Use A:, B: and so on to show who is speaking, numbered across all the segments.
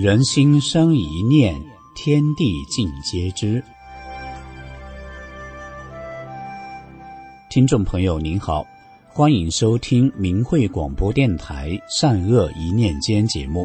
A: 人心生一念，天地尽皆知。听众朋友您好，欢迎收听明慧广播电台善恶一念间节目。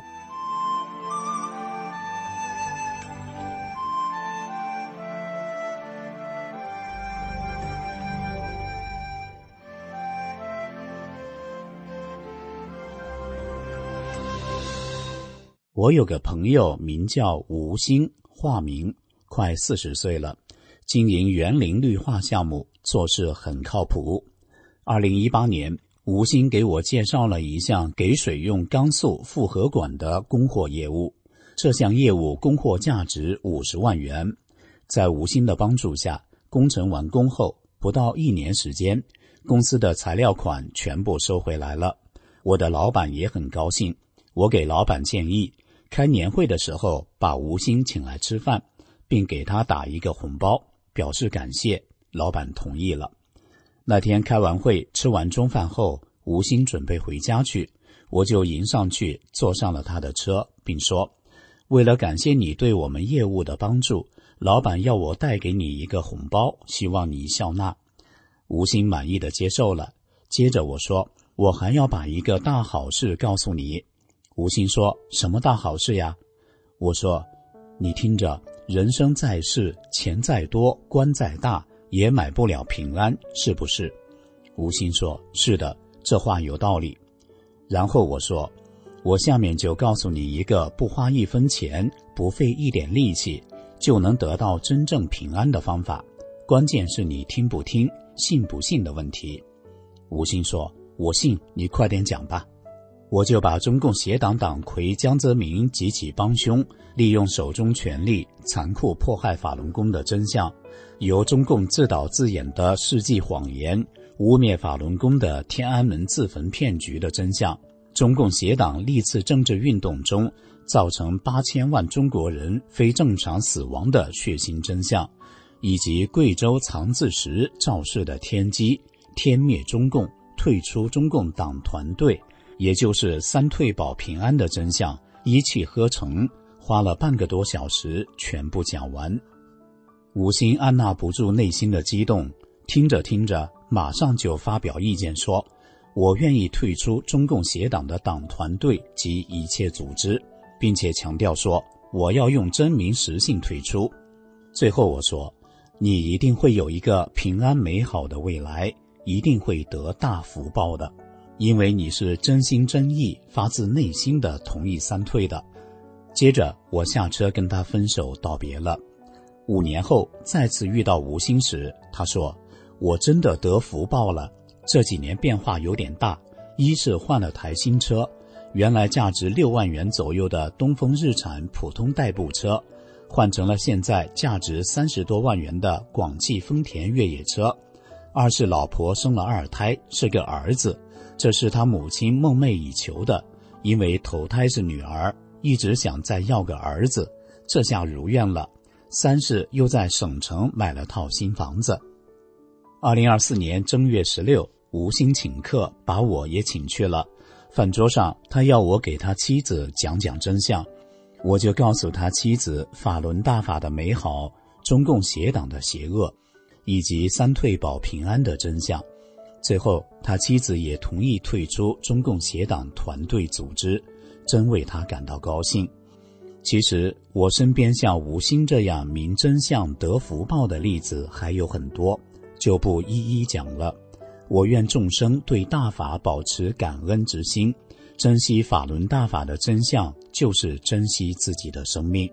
A: 我有个朋友名叫吴兴，化名，快40岁了，经营园林绿化项目，做事很靠谱。2018年，吴兴给我介绍了一项给水用钢塑复合管的供货业务，这项业务供货价值50万元。在吴兴的帮助下，工程完工后不到1年时间，公司的材料款全部收回来了。我的老板也很高兴，我给老板建议，开年会的时候把吴兴请来吃饭，并给他打一个红包，表示感谢。老板同意了。那天开完会，吃完中饭后，吴兴准备回家去，我就迎上去，坐上了他的车，并说，为了感谢你对我们业务的帮助，老板要我带给你一个红包，希望你笑纳。吴兴满意的接受了。接着我说，我还要把一个大好事告诉你。吴兴说，什么大好事呀？我说，你听着，人生在世，钱再多，官再大，也买不了平安，是不是？吴兴说，是的，这话有道理。然后我说，我下面就告诉你一个不花1分钱，不费一点力气，就能得到真正平安的方法，关键是你听不听，信不信的问题。吴兴说，我信，你快点讲吧。我就把中共协党党魁江泽民及其帮凶利用手中权力残酷迫害法轮功的真相，由中共自导自演的世纪谎言污蔑法轮功的天安门自焚骗局的真相，中共协党历次政治运动中造成8000万中国人非正常死亡的血腥真相，以及贵州藏字石肇事的天机，天灭中共，退出中共党团队，也就是3退保平安的真相，一气呵成，花了半个多小时全部讲完。吴兴按捺不住内心的激动，听着听着，马上就发表意见说，我愿意退出中共协党的党团队及一切组织，并且强调说，我要用真名实姓退出。最后我说，你一定会有一个平安美好的未来，一定会得大福报的，因为你是真心真意发自内心的同意3退的。接着我下车跟他分手道别了。5年后再次遇到吴兴时，他说，我真的得福报了，这几年变化有点大，一是换了台新车，原来价值6万元左右的东风日产普通代步车，换成了现在价值30多万元的广汽丰田越野车。二是老婆生了2胎，是个儿子，这是他母亲梦寐以求的，因为头胎是女儿，一直想再要个儿子，这下如愿了。3是又在省城买了套新房子。2024年正月16，吴兴请客，把我也请去了。饭桌上，他要我给他妻子讲讲真相，我就告诉他妻子法轮大法的美好，中共协党的邪恶，以及3退保平安的真相。最后他妻子也同意退出中共协党团队组织，真为他感到高兴。其实我身边像吴兴这样明真相得福报的例子还有很多，就不一一讲了。我愿众生对大法保持感恩之心，珍惜法轮大法的真相，就是珍惜自己的生命。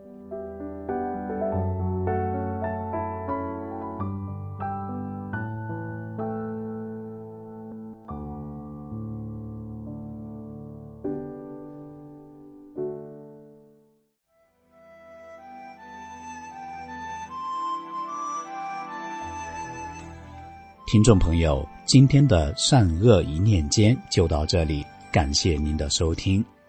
A: 听众朋友，今天的善恶一念间就到这里，感谢您的收听。